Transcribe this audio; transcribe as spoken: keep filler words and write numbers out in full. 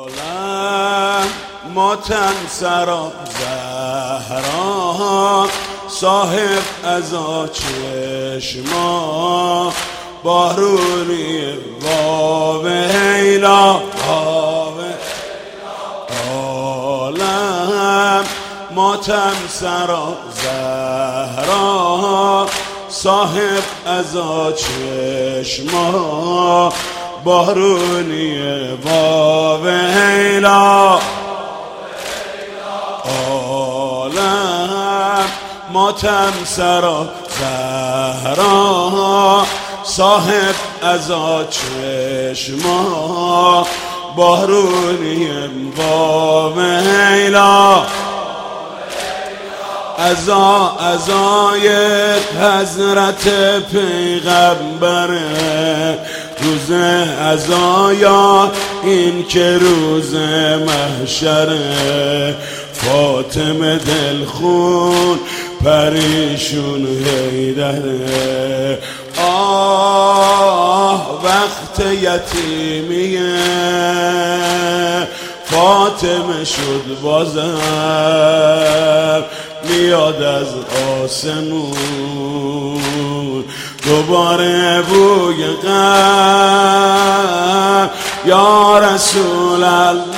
عالم ماتم سرا زهرا صاحب ازا چشما بارونی باب هیلا باب عالم ماتم سرا زهرا صاحب ازا چشما بارونی باب هیلا عالم ماتم سرا زهرا صاحب ازا چشما بارونی باب هیلا ازا ازای حضرت پیغمبره روز ازایا این که روز محشره فاطمه دلخون پریشون حیدره آه وقت یتیمیه فاطمه شد بازم میاد از آسمون دوباره بوی غم یا رسول الله